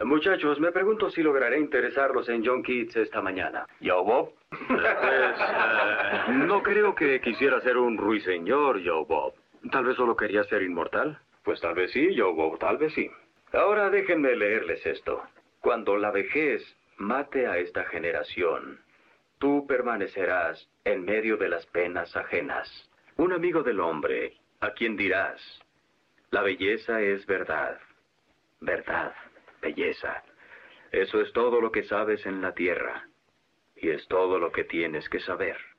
Muchachos, me pregunto si lograré interesarlos en John Keats esta mañana. ¿Yo, Bob? No creo que quisiera ser un ruiseñor, Joe Bob. Tal vez solo quería ser inmortal. Pues tal vez sí, Joe Bob, tal vez sí. Ahora déjenme leerles esto. Cuando la vejez mate a esta generación, tú permanecerás en medio de las penas ajenas. Un amigo del hombre, a quien dirás, la belleza es verdad. Verdad, belleza. Eso es todo lo que sabes en la tierra. Y es todo lo que tienes que saber.